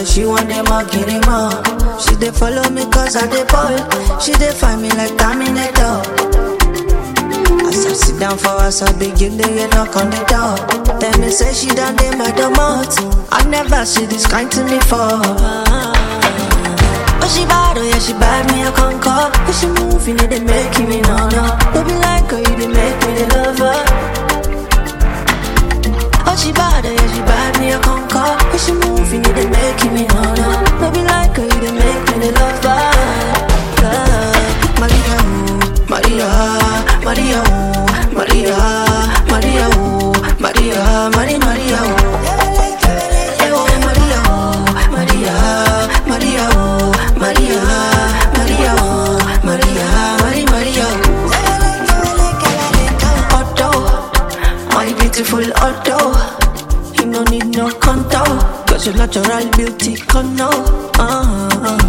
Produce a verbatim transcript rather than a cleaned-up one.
say she want them all, get him all. She dey follow me cause I dey ball. She dey find me like Terminator. As I sit down for us, I begin to get knock on the door. Tell me say she done dey my domot. I never see this kind to me for. Oh she bad, oh yeah she bad, me a conquer. If she move, you know they make me no no. Don't be like her, you they make me the lover. Oh she bad, oh yeah she bad, me a conquer. If she move, you know they make me no no. Don't be like her, you they make me the lover. uh, Maria, ooh, Maria, Maria, ooh, Maria, Maria, ooh, Maria, Maria, Maria, ooh. Beautiful auto, you no need no contour, cause your natural beauty come now. uh-huh.